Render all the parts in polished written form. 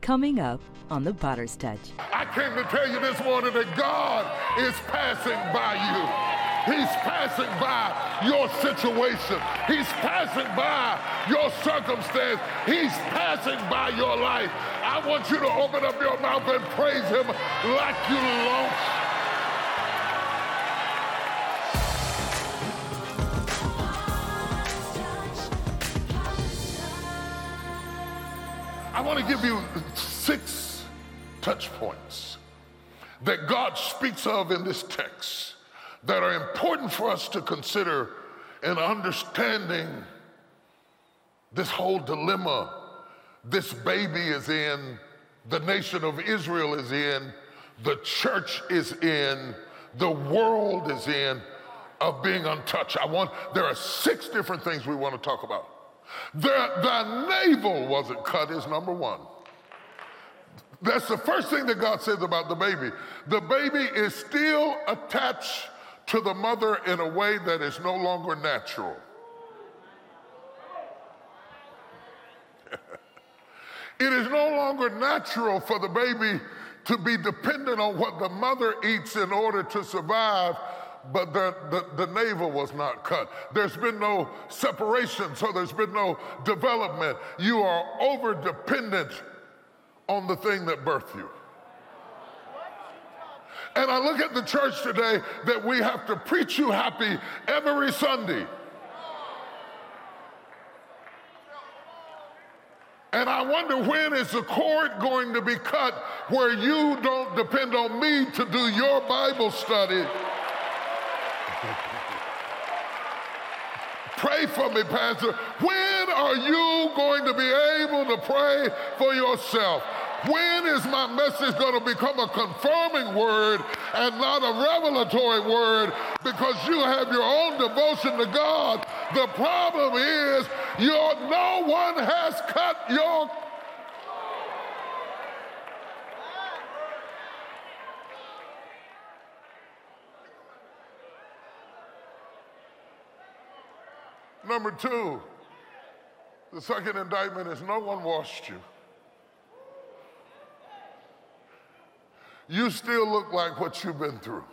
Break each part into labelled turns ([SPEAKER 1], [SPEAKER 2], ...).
[SPEAKER 1] Coming up on The Potter's Touch.
[SPEAKER 2] I came to tell you this morning that God is passing by you. He's passing by your situation. He's passing by your circumstance. He's passing by your life. I want you to open up your mouth and praise him like you long. I want to give you 6 touch points that God speaks of in this text that are important for us to consider in understanding this whole dilemma this baby is in, the nation of Israel is in, the church is in, the world is in, of being untouched. There are 6 different things we want to talk about. The navel wasn't cut is number 1. That's the first thing that God says about the baby. The baby is still attached to the mother in a way that is no longer natural. It is no longer natural for the baby to be dependent on what the mother eats in order to survive, but the navel was not cut. There's been no separation, so there's been no development. You are over-dependent on the thing that birthed you. And I look at the church today that we have to preach you happy every Sunday. And I wonder, when is the cord going to be cut where you don't depend on me to do your Bible study? Pray for me, Pastor. When are you going to be able to pray for yourself? When is my message going to become a confirming word and not a revelatory word because you have your own devotion to God? The problem is no one has cut your... Number 2, the second indictment is no one washed you. You still look like what you've been through.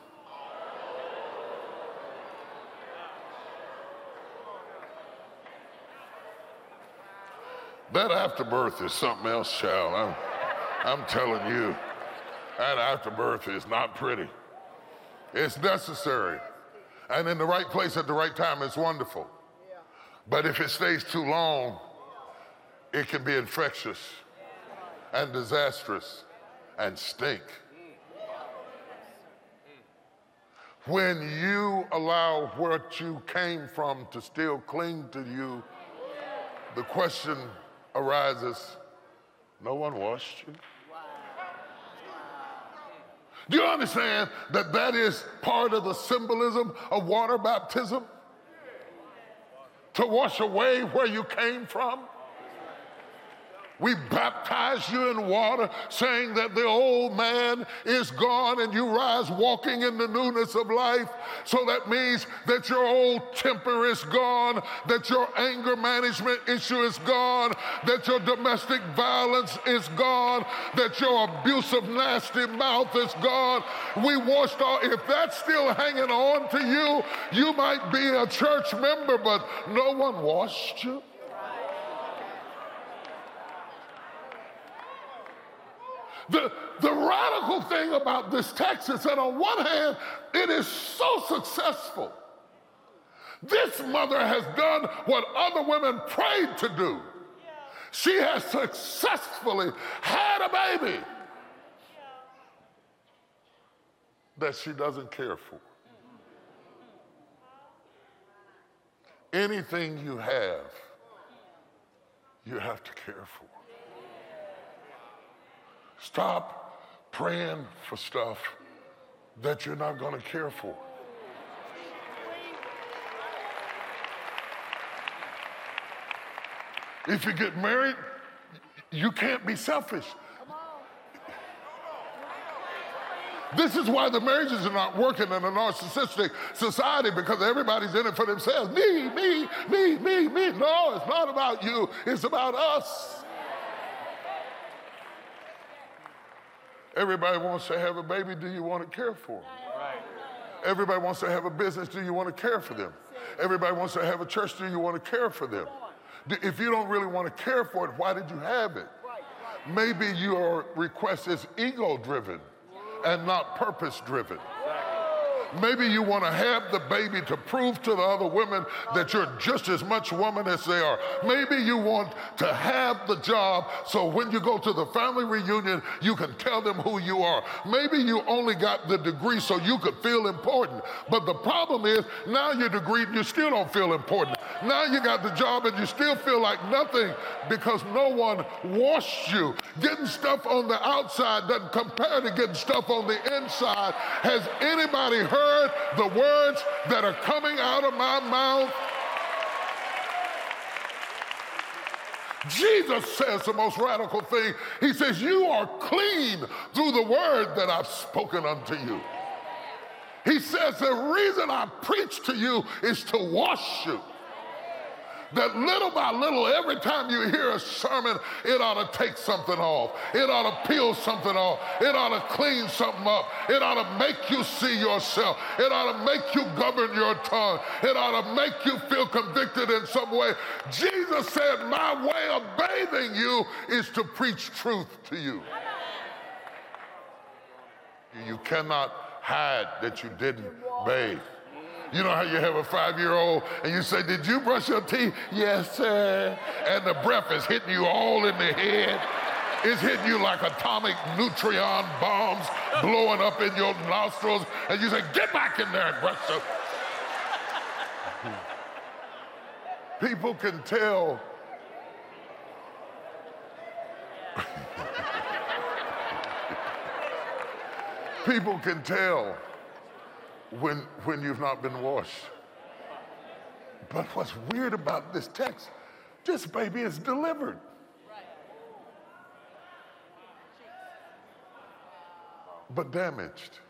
[SPEAKER 2] That afterbirth is something else, child. I'm telling you, that afterbirth is not pretty. It's necessary. And in the right place at the right time, it's wonderful. But if it stays too long, it can be infectious and disastrous and stink. When you allow what you came from to still cling to you, the question arises, no one washed you? Do you understand that that is part of the symbolism of water baptism? To wash away where you came from? We baptize you in water, saying that the old man is gone and you rise walking in the newness of life. So that means that your old temper is gone, that your anger management issue is gone, that your domestic violence is gone, that your abusive, nasty mouth is gone. We washed all. If that's still hanging on to you, you might be a church member, but no one washed you. The radical thing about this text is that on one hand, it is so successful. This mother has done what other women prayed to do. She has successfully had a baby that she doesn't care for. Anything you have to care for. Stop praying for stuff that you're not going to care for. If you get married, you can't be selfish. This is why the marriages are not working in a narcissistic society, because everybody's in it for themselves. Me. No, it's not about you. It's about us. Everybody wants to have a baby. Do you want to care for them? Everybody wants to have a business. Do you want to care for them? Everybody wants to have a church. Do you want to care for them? If you don't really want to care for it, why did you have it? Maybe your request is ego-driven and not purpose-driven. Maybe you want to have the baby to prove to the other women that you're just as much woman as they are. Maybe you want to have the job so when you go to the family reunion, you can tell them who you are. Maybe you only got the degree so you could feel important. But the problem is now you're degreed and you still don't feel important. Now you got the job and you still feel like nothing because no one washed you. Getting stuff on the outside doesn't compare to getting stuff on the inside. Has anybody heard the words that are coming out of my mouth? Jesus says the most radical thing. He says, you are clean through the word that I've spoken unto you. He says the reason I preach to you is to wash you. That little by little, every time you hear a sermon, it ought to take something off. It ought to peel something off. It ought to clean something up. It ought to make you see yourself. It ought to make you govern your tongue. It ought to make you feel convicted in some way. Jesus said, my way of bathing you is to preach truth to you. You cannot hide that you didn't bathe. You know how you have a 5-year-old and you say, did you brush your teeth? Yes, sir. And the breath is hitting you all in the head. It's hitting you like atomic neutron bombs blowing up in your nostrils. And you say, get back in there and brush your teeth. People can tell. People can tell when you've not been washed. But what's weird about this text, this baby is delivered. But damaged.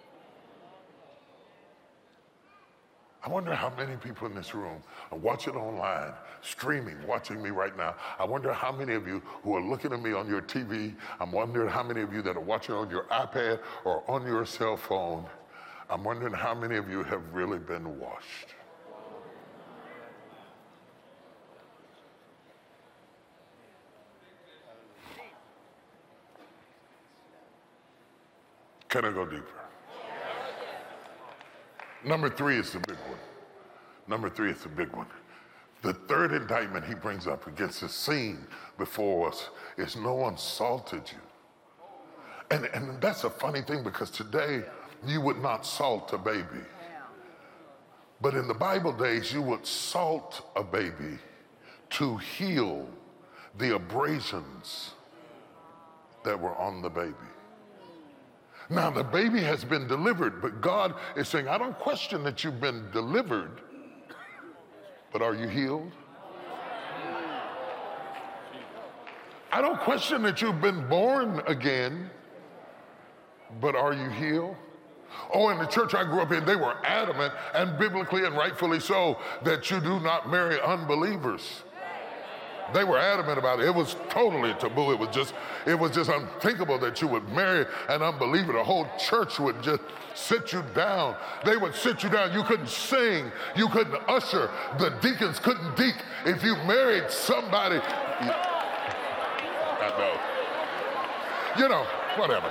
[SPEAKER 2] I wonder how many people in this room are watching online, streaming, watching me right now. I wonder how many of you who are looking at me on your TV, I'm wondering how many of you that are watching on your iPad or on your cell phone, I'm wondering how many of you have really been washed. Can I go deeper? Number 3 is the big one. Number 3 is the big one. The third indictment he brings up against the scene before us is no one salted you. And that's a funny thing because today you would not salt a baby. But in the Bible days, you would salt a baby to heal the abrasions that were on the baby. Now, the baby has been delivered, but God is saying, I don't question that you've been delivered, but are you healed? I don't question that you've been born again, but are you healed? Oh, in the church I grew up in, they were adamant, and biblically and rightfully so, that you do not marry unbelievers. They were adamant about it. It was totally taboo. It was just unthinkable that you would marry an unbeliever. The whole church would just sit you down. They would sit you down. You couldn't sing. You couldn't usher. The deacons couldn't deek. If you married somebody, whatever.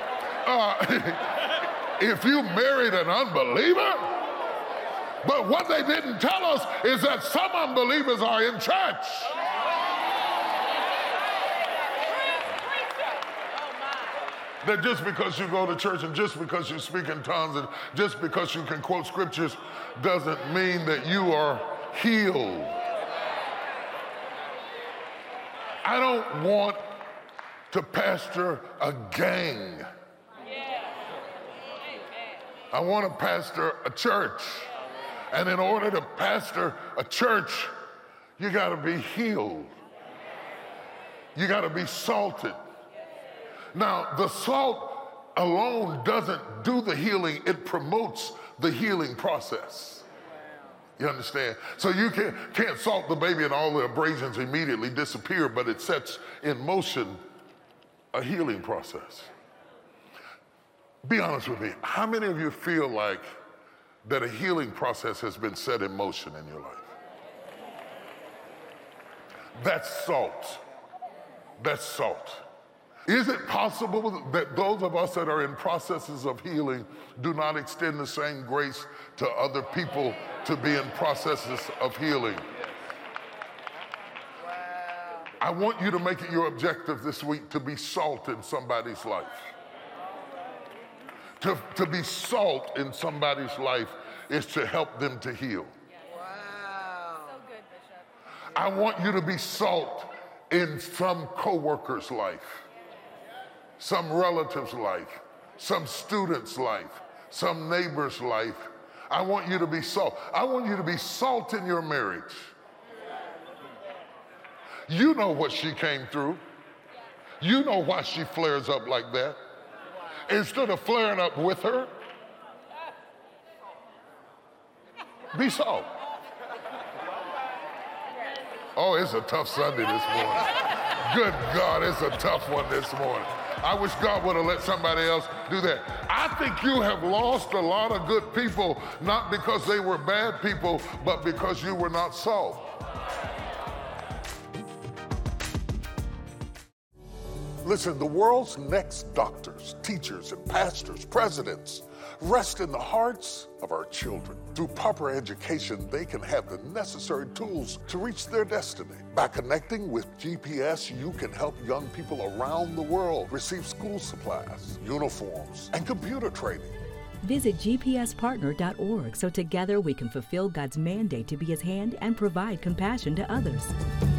[SPEAKER 2] If you married an unbeliever, but what they didn't tell us is that some unbelievers are in church. That just because you go to church and just because you speak in tongues and just because you can quote scriptures doesn't mean that you are healed. I don't want to pastor a gang. I want to pastor a church. And in order to pastor a church, you got to be healed. You got to be salted. Now, the salt alone doesn't do the healing. It promotes the healing process. You understand? So you can't salt the baby and all the abrasions immediately disappear, but it sets in motion a healing process. Be honest with me. How many of you feel like that a healing process has been set in motion in your life? That's salt. That's salt. Is it possible that those of us that are in processes of healing do not extend the same grace to other people to be in processes of healing? I want you to make it your objective this week to be salt in somebody's life. To be salt in somebody's life is to help them to heal.
[SPEAKER 3] Wow. So good, Bishop.
[SPEAKER 2] I want you to be salt in some coworker's life, some relative's life, some student's life, some neighbor's life. I want you to be salt. I want you to be salt in your marriage. You know what she came through. You know why she flares up like that. Instead of flaring up with her, be salt. Oh, it's a tough Sunday this morning. Good God, it's a tough one this morning. I wish God would have let somebody else do that. I think you have lost a lot of good people, not because they were bad people, but because you were not salt. Listen, the world's next doctors, teachers, and pastors, presidents, rest in the hearts of our children. Through proper education, they can have the necessary tools to reach their destiny. By connecting with GPS, you can help young people around the world receive school supplies, uniforms, and computer training.
[SPEAKER 1] Visit gpspartner.org so together we can fulfill God's mandate to be His hand and provide compassion to others.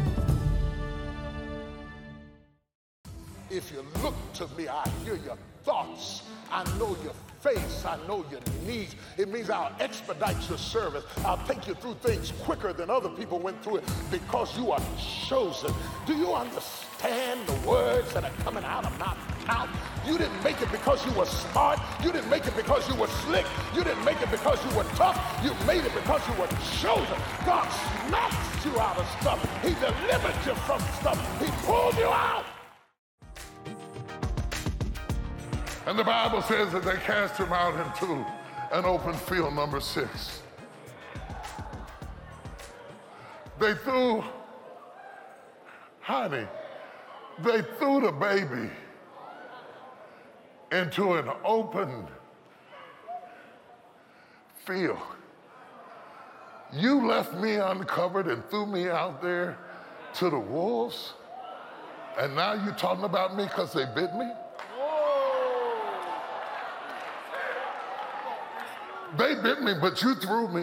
[SPEAKER 2] If you look to me, I hear your thoughts. I know your face. I know your needs. It means I'll expedite your service. I'll take you through things quicker than other people went through it because you are chosen. Do you understand the words that are coming out of my mouth? You didn't make it because you were smart. You didn't make it because you were slick. You didn't make it because you were tough. You made it because you were chosen. God snatched you out of stuff. He delivered you from stuff. He pulled you out. And the Bible says that they cast him out into an open field, number 6. They threw the baby into an open field. You left me uncovered and threw me out there to the wolves, and now you're talking about me because they bit me? They bit me, but you threw me.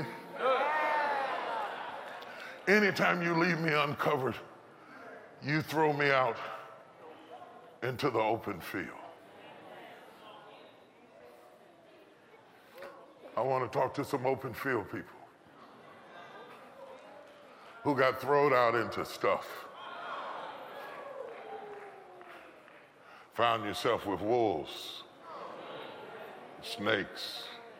[SPEAKER 2] Anytime you leave me uncovered, you throw me out into the open field. I want to talk to some open field people who got thrown out into stuff. Found yourself with wolves, snakes,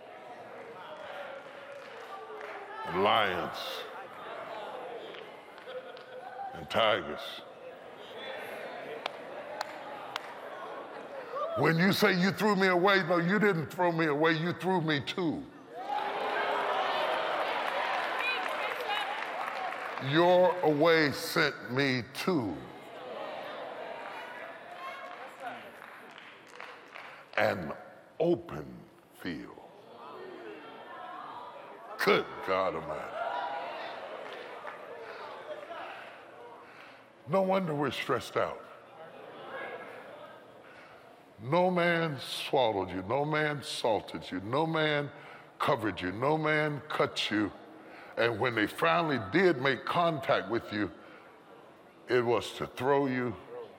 [SPEAKER 2] and lions, and tigers. When you say you threw me away, no, you didn't throw me away, you threw me too. Your away sent me to an open field. Good God Almighty. No wonder we're stressed out. No man swallowed you. No man salted you. No man covered you. No man cut you. And when they finally did make contact with you, it was to throw you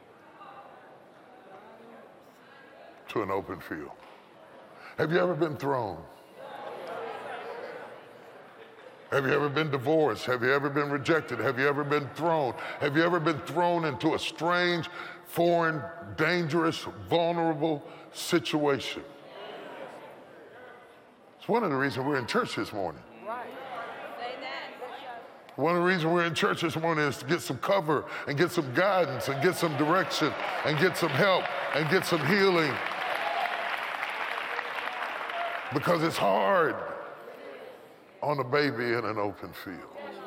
[SPEAKER 2] to an open field. Have you ever been thrown? Have you ever been divorced? Have you ever been rejected? Have you ever been thrown? Have you ever been thrown into a strange, foreign, dangerous, vulnerable situation? It's one of the reasons we're in church this morning.
[SPEAKER 3] Right. Say that.
[SPEAKER 2] One of the reasons we're in church this morning is to get some cover and get some guidance and get some direction and get some help and get some healing. Because it's hard on a baby in an open field.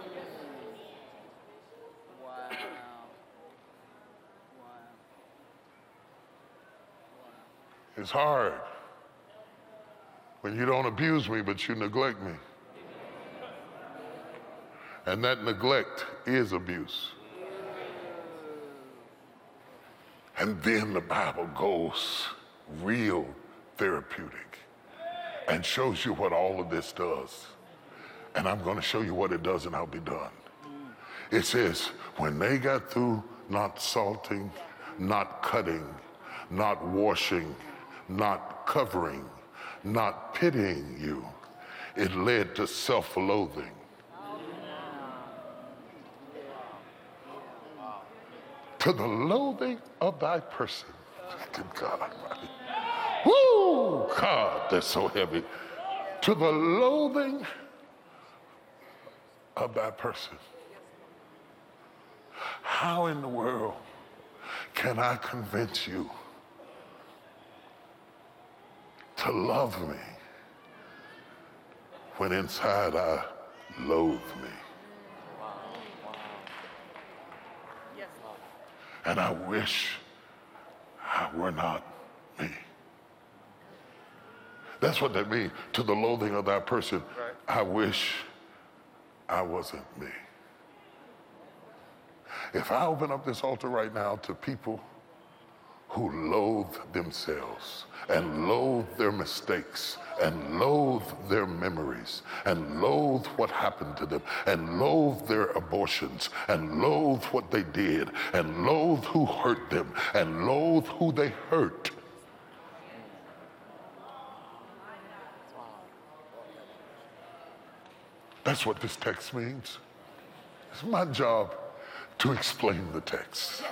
[SPEAKER 2] It's hard when you don't abuse me, but you neglect me. And that neglect is abuse. And then the Bible goes real therapeutic and shows you what all of this does. And I'm going to show you what it does, and I'll be done. It says, when they got through not salting, not cutting, not washing, not covering, not pitying you, it led to self-loathing. To the loathing of thy person. Good God Almighty. Woo! God, that's so heavy. To the loathing of thy person. How in the world can I convince you to love me when inside I loathe me? And I wish I were not me. That's what that means. To the loathing of that person, right. I wish I wasn't me. If I open up this altar right now to people who loathe themselves and loathe their mistakes and loathe their memories and loathe what happened to them and loathe their abortions and loathe what they did and loathe who hurt them and loathe who they hurt. That's what this text means. It's my job to explain the text.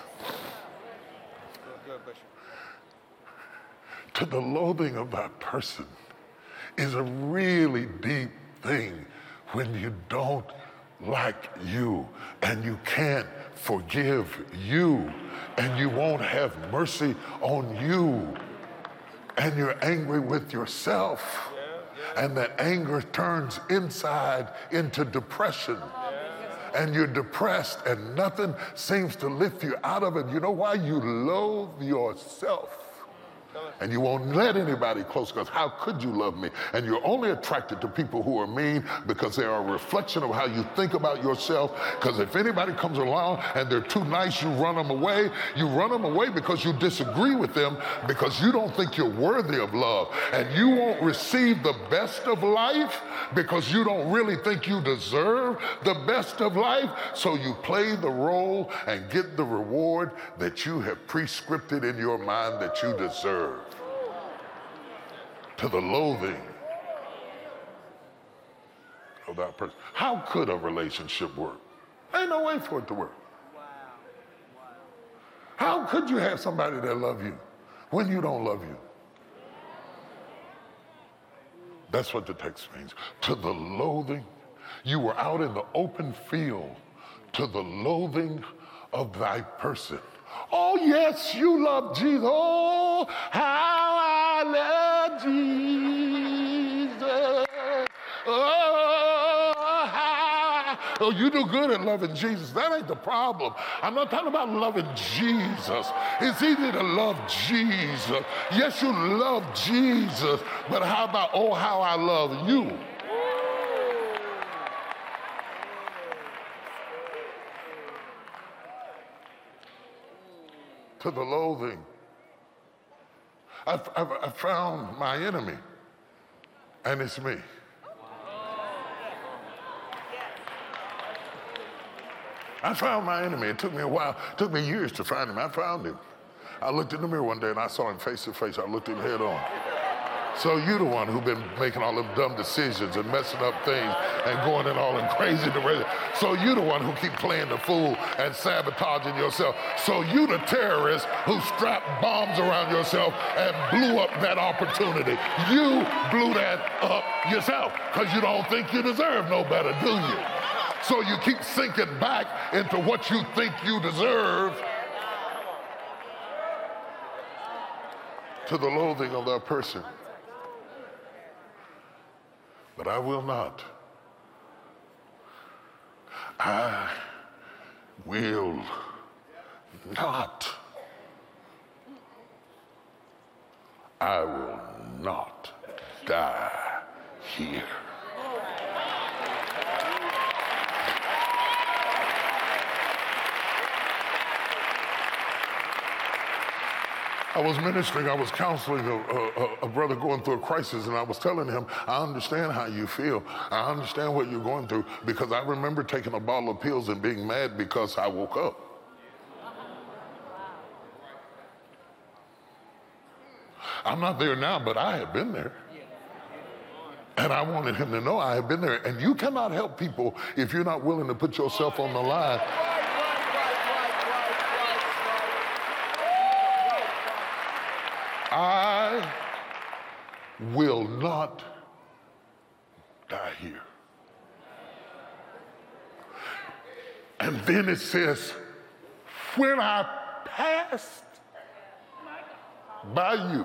[SPEAKER 2] To the loathing of that person is a really deep thing when you don't like you and you can't forgive you and you won't have mercy on you and you're angry with yourself and that anger turns inside into depression. And you're depressed and nothing seems to lift you out of it. You know why? You loathe yourself. And you won't let anybody close, because how could you love me? And you're only attracted to people who are mean because they are a reflection of how you think about yourself. Because if anybody comes along and they're too nice, you run them away. You run them away because you disagree with them, because you don't think you're worthy of love. And you won't receive the best of life because you don't really think you deserve the best of life. So you play the role and get the reward that you have prescripted in your mind that you deserve. To the loathing of that person. How could a relationship work? Ain't no way for it to work. How could you have somebody that love you when you don't love you? That's what the text means. To the loathing. You were out in the open field. To the loathing of thy person. Oh, yes, you love Jesus. Oh, how I love Jesus. Oh, you do good at loving Jesus. That ain't the problem. I'm not talking about loving Jesus. It's easy to love Jesus. Yes, you love Jesus, but how about, oh, how I love you? To the loathing. I found my enemy, and it's me. I found my enemy. It took me a while. It took me years to find him. I found him. I looked in the mirror one day, and I saw him face to face. I looked him head on. So you're the one who've been making all them dumb decisions and messing up things and going in all them crazy directions. So you're the one who keep playing the fool and sabotaging yourself. So you the terrorist who strapped bombs around yourself and blew up that opportunity. You blew that up yourself because you don't think you deserve no better, do you? So you keep sinking back into what you think you deserve, to the loathing of that person. But I will not. I will not. I will not die here. I was ministering, I was counseling a brother going through a crisis, and I was telling him, I understand how you feel. I understand what you're going through, because I remember taking a bottle of pills and being mad because I woke up. I'm not there now, but I have been there. And I wanted him to know I have been there. And you cannot help people if you're not willing to put yourself on the line. I will not die here. And then it says, when I passed by you.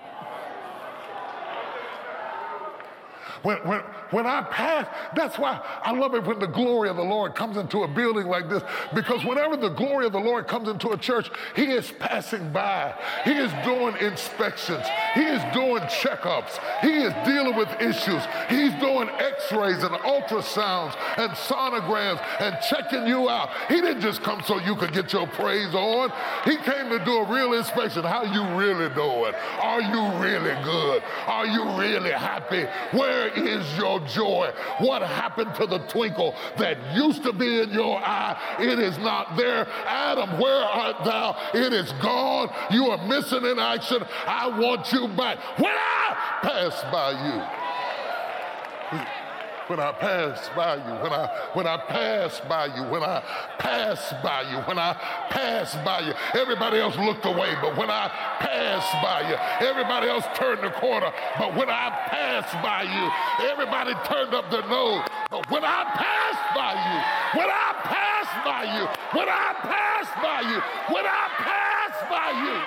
[SPEAKER 2] When I pass, that's why I love it when the glory of the Lord comes into a building like this, because whenever the glory of the Lord comes into a church, he is passing by. He is doing inspections. He is doing checkups. He is dealing with issues. He's doing x-rays and ultrasounds and sonograms and checking you out. He didn't just come so you could get your praise on. He came to do a real inspection. How you really doing? Are you really good? Are you really happy? Where is your joy? What happened to the twinkle that used to be in your eye? It is not there. Adam, where art thou? It is gone. You are missing in action. I want you back. When I pass by you, when I pass by you, when I pass by you, when I pass by you, when I pass by you, everybody else looked away, but when I pass by you, everybody else turned the corner, but when I pass by you, everybody turned up their nose, but when I pass by you, when I pass by you, when I pass by you, when I pass by you,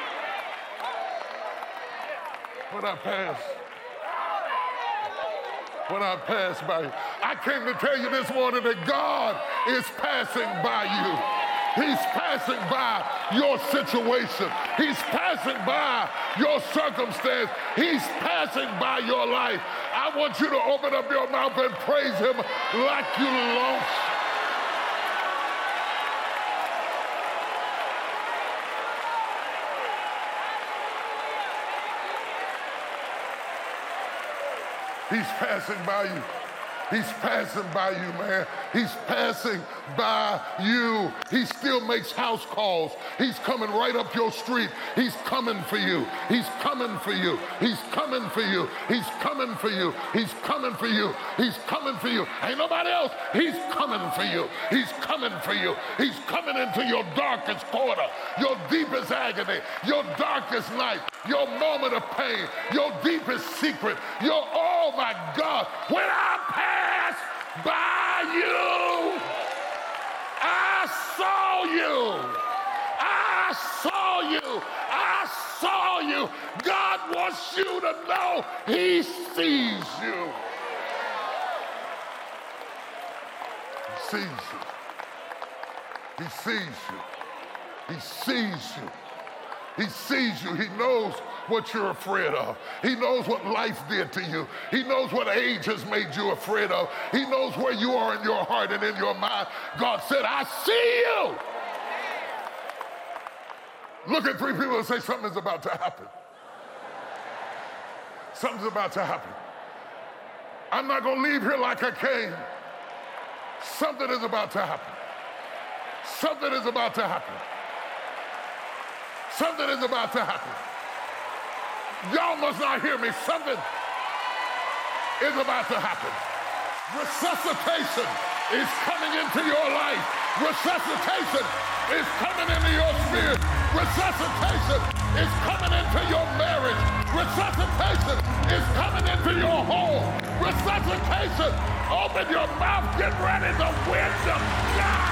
[SPEAKER 2] when I pass by you. I came to tell you this morning that God is passing by you. He's passing by your situation. He's passing by your circumstance. He's passing by your life. I want you to open up your mouth and praise him like you long. He's passing by you. He's passing by you, man. He's passing by you. He still makes house calls. He's coming right up your street. He's coming for you. He's coming for you. He's coming for you. He's coming for you. He's coming for you. He's coming for you. Ain't nobody else. He's coming for you. He's coming for you. He's coming into your darkest corner, your deepest agony, your darkest night, your moment of pain, your deepest secret, your, oh my God, when I pass by you, I saw you. I saw you. I saw you. God wants you to know he sees you. He sees you. He sees you. He sees you. He sees you. He knows what you're afraid of. He knows what life did to you. He knows what age has made you afraid of. He knows where you are in your heart and in your mind. God said, I see you. Look at three people and say, something's about to happen. Something's about to happen. I'm not going to leave here like I came. Something is about to happen. Something is about to happen. Something is about to happen. Y'all must not hear me. Something is about to happen. Resuscitation is coming into your life. Resuscitation is coming into your spirit. Resuscitation is coming into your marriage. Resuscitation is coming into your home. Resuscitation. Open your mouth. Get ready. The wind of God.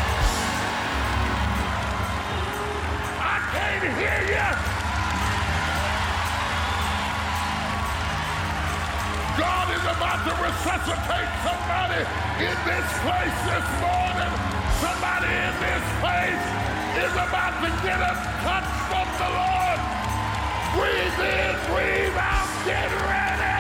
[SPEAKER 2] I can't hear you. God is about to resuscitate somebody in this place this morning. Somebody in this place is about to get a touch from the Lord. Breathe in, breathe out, get ready.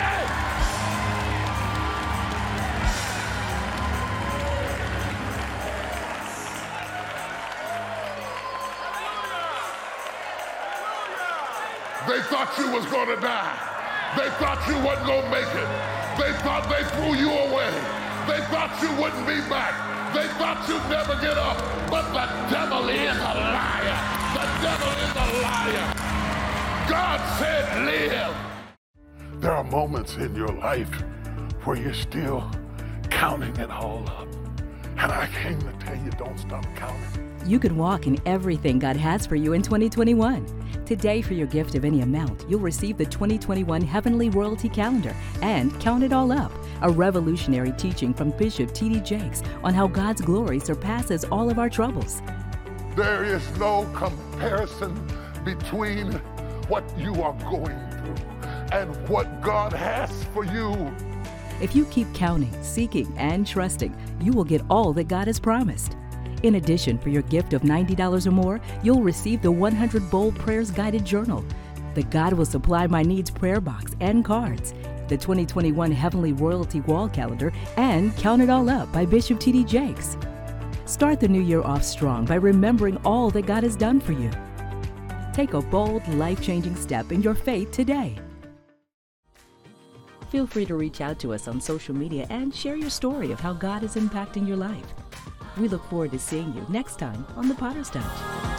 [SPEAKER 2] They thought you was gonna die. They thought you wasn't gonna make it. They thought they threw you away. They thought you wouldn't be back. They thought you'd never get up. But the devil is a liar. The devil is a liar. God said live. There are moments in your life where you're still counting it all up. And I came to tell you, don't stop counting.
[SPEAKER 1] You can walk in everything God has for you in 2021. Today, for your gift of any amount, you'll receive the 2021 Heavenly Royalty Calendar and Count It All Up, a revolutionary teaching from Bishop T.D. Jakes on how God's glory surpasses all of our troubles.
[SPEAKER 2] There is no comparison between what you are going through and what God has for you.
[SPEAKER 1] If you keep counting, seeking, and trusting, you will get all that God has promised. In addition, for your gift of $90 or more, you'll receive the 100 Bold Prayers Guided Journal, the God Will Supply My Needs prayer box and cards, the 2021 Heavenly Royalty Wall Calendar, and Count It All Up by Bishop T.D. Jakes. Start the new year off strong by remembering all that God has done for you. Take a bold, life-changing step in your faith today. Feel free to reach out to us on social media and share your story of how God is impacting your life. We look forward to seeing you next time on The Potter's Touch.